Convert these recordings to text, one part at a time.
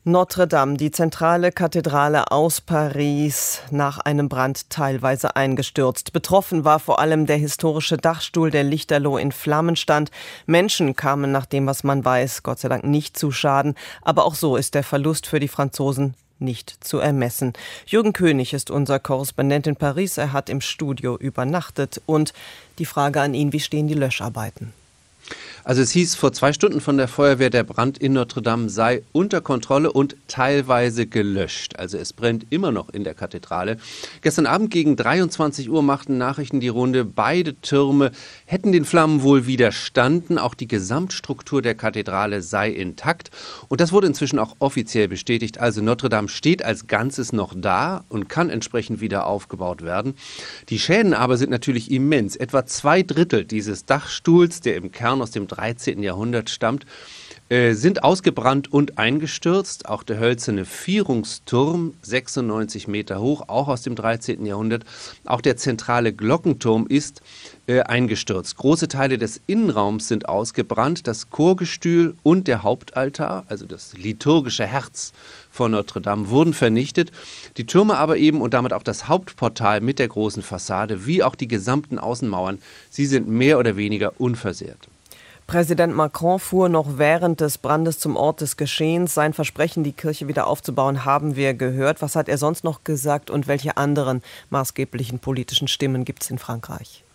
Notre-Dame, die zentrale Kathedrale aus Paris, nach einem Brand teilweise eingestürzt. Betroffen war vor allem der historische Dachstuhl, der lichterloh in Flammen stand. Menschen kamen nach dem, was man weiß, Gott sei Dank nicht zu Schaden. Aber auch so ist der Verlust für die Franzosen nicht zu ermessen. Jürgen König ist unser Korrespondent in Paris. Er hat im Studio übernachtet. Und die Frage an ihn, wie stehen die Löscharbeiten? Also es hieß vor 2 Stunden von der Feuerwehr, der Brand in Notre-Dame sei unter Kontrolle und teilweise gelöscht. Also es brennt immer noch in der Kathedrale. Gestern Abend gegen 23 Uhr machten Nachrichten die Runde. Beide Türme hätten den Flammen wohl widerstanden. Auch die Gesamtstruktur der Kathedrale sei intakt. Und das wurde inzwischen auch offiziell bestätigt. Also Notre-Dame steht als Ganzes noch da und kann entsprechend wieder aufgebaut werden. Die Schäden aber sind natürlich immens. Etwa 2/3 dieses Dachstuhls, der im Kern aus dem 13. Jahrhundert stammt, sind ausgebrannt und eingestürzt. Auch der hölzerne Vierungsturm, 96 Meter hoch, auch aus dem 13. Jahrhundert. Auch der zentrale Glockenturm ist eingestürzt. Große Teile des Innenraums sind ausgebrannt. Das Chorgestühl und der Hauptaltar, also das liturgische Herz von Notre-Dame, wurden vernichtet. Die Türme aber eben und damit auch das Hauptportal mit der großen Fassade, wie auch die gesamten Außenmauern, sie sind mehr oder weniger unversehrt. Präsident Macron fuhr noch während des Brandes zum Ort des Geschehens. Sein Versprechen, die Kirche wieder aufzubauen, haben wir gehört. Was hat er sonst noch gesagt und welche anderen maßgeblichen politischen Stimmen gibt es in Frankreich?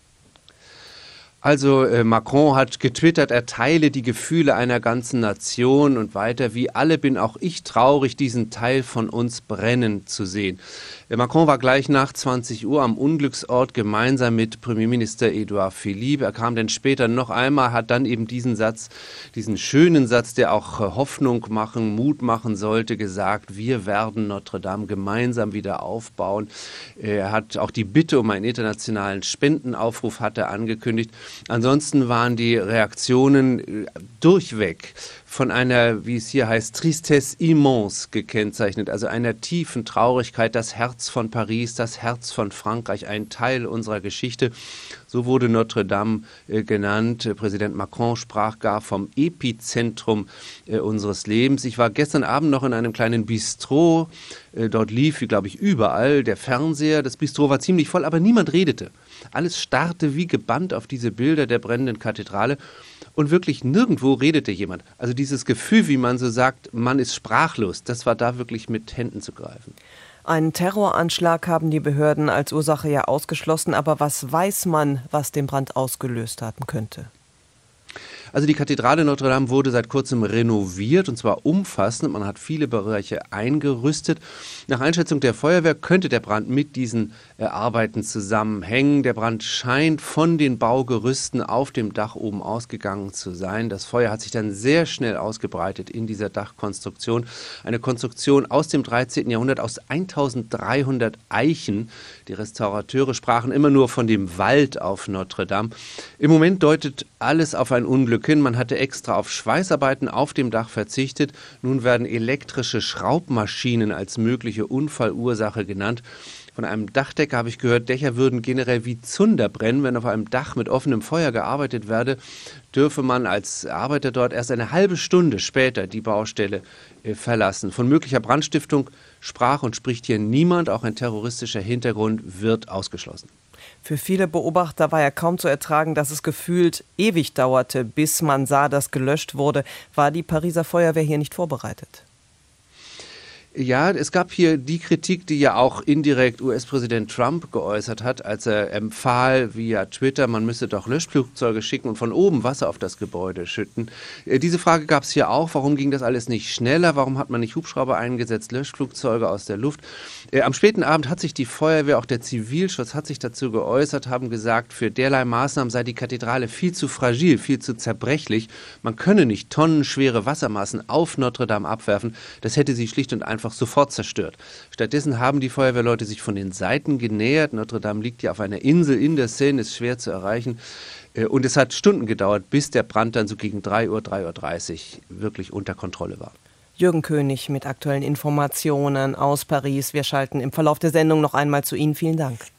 Also Macron hat getwittert, er teile die Gefühle einer ganzen Nation und weiter, wie alle bin auch ich traurig, diesen Teil von uns brennen zu sehen. Macron war gleich nach 20 Uhr am Unglücksort gemeinsam mit Premierminister Edouard Philippe. Er kam dann später noch einmal, hat dann eben diesen Satz, diesen schönen Satz, der auch Hoffnung machen, Mut machen sollte, gesagt, wir werden Notre-Dame gemeinsam wieder aufbauen. Er hat auch die Bitte um einen internationalen Spendenaufruf hat er angekündigt. Ansonsten waren die Reaktionen durchweg von einer, wie es hier heißt, Tristesse immense gekennzeichnet, also einer tiefen Traurigkeit, das Herz von Paris, das Herz von Frankreich, ein Teil unserer Geschichte. So wurde Notre-Dame genannt. Präsident Macron sprach gar vom Epizentrum unseres Lebens. Ich war gestern Abend noch in einem kleinen Bistro. Dort lief, wie glaube ich, überall der Fernseher. Das Bistro war ziemlich voll, aber niemand redete. Alles starrte wie gebannt auf diese Bilder der brennenden Kathedrale. Und wirklich nirgendwo redete jemand. Also dieses Gefühl, wie man so sagt, man ist sprachlos, das war da wirklich mit Händen zu greifen. Einen Terroranschlag haben die Behörden als Ursache ja ausgeschlossen. Aber was weiß man, was den Brand ausgelöst haben könnte? Also die Kathedrale Notre-Dame wurde seit kurzem renoviert und zwar umfassend. Man hat viele Bereiche eingerüstet. Nach Einschätzung der Feuerwehr könnte der Brand mit diesen Arbeiten zusammenhängen. Der Brand scheint von den Baugerüsten auf dem Dach oben ausgegangen zu sein. Das Feuer hat sich dann sehr schnell ausgebreitet in dieser Dachkonstruktion. Eine Konstruktion aus dem 13. Jahrhundert, aus 1300 Eichen. Die Restaurateure sprachen immer nur von dem Wald auf Notre-Dame. Im Moment deutet alles auf ein Unglück hin. Man hatte extra auf Schweißarbeiten auf dem Dach verzichtet. Nun werden elektrische Schraubmaschinen als mögliche Unfallursache genannt. Von einem Dachdecker habe ich gehört, Dächer würden generell wie Zunder brennen. Wenn auf einem Dach mit offenem Feuer gearbeitet werde, dürfe man als Arbeiter dort erst eine halbe Stunde später die Baustelle verlassen. Von möglicher Brandstiftung sprach und spricht hier niemand. Auch ein terroristischer Hintergrund wird ausgeschlossen. Für viele Beobachter war ja kaum zu ertragen, dass es gefühlt ewig dauerte, bis man sah, dass gelöscht wurde. War die Pariser Feuerwehr hier nicht vorbereitet? Ja, es gab hier die Kritik, die ja auch indirekt US-Präsident Trump geäußert hat, als er empfahl via Twitter, man müsse doch Löschflugzeuge schicken und von oben Wasser auf das Gebäude schütten. Diese Frage gab es hier auch. Warum ging das alles nicht schneller? Warum hat man nicht Hubschrauber eingesetzt, Löschflugzeuge aus der Luft? Am späten Abend hat sich die Feuerwehr, auch der Zivilschutz hat sich dazu geäußert, haben gesagt, für derlei Maßnahmen sei die Kathedrale viel zu fragil, viel zu zerbrechlich. Man könne nicht tonnenschwere Wassermassen auf Notre-Dame abwerfen. Das hätte sie schlicht und einfach sofort zerstört. Stattdessen haben die Feuerwehrleute sich von den Seiten genähert. Notre-Dame liegt ja auf einer Insel in der Seine, ist schwer zu erreichen. Und es hat Stunden gedauert, bis der Brand dann so gegen 3 Uhr, 3:30 Uhr wirklich unter Kontrolle war. Jürgen König mit aktuellen Informationen aus Paris. Wir schalten im Verlauf der Sendung noch einmal zu Ihnen. Vielen Dank.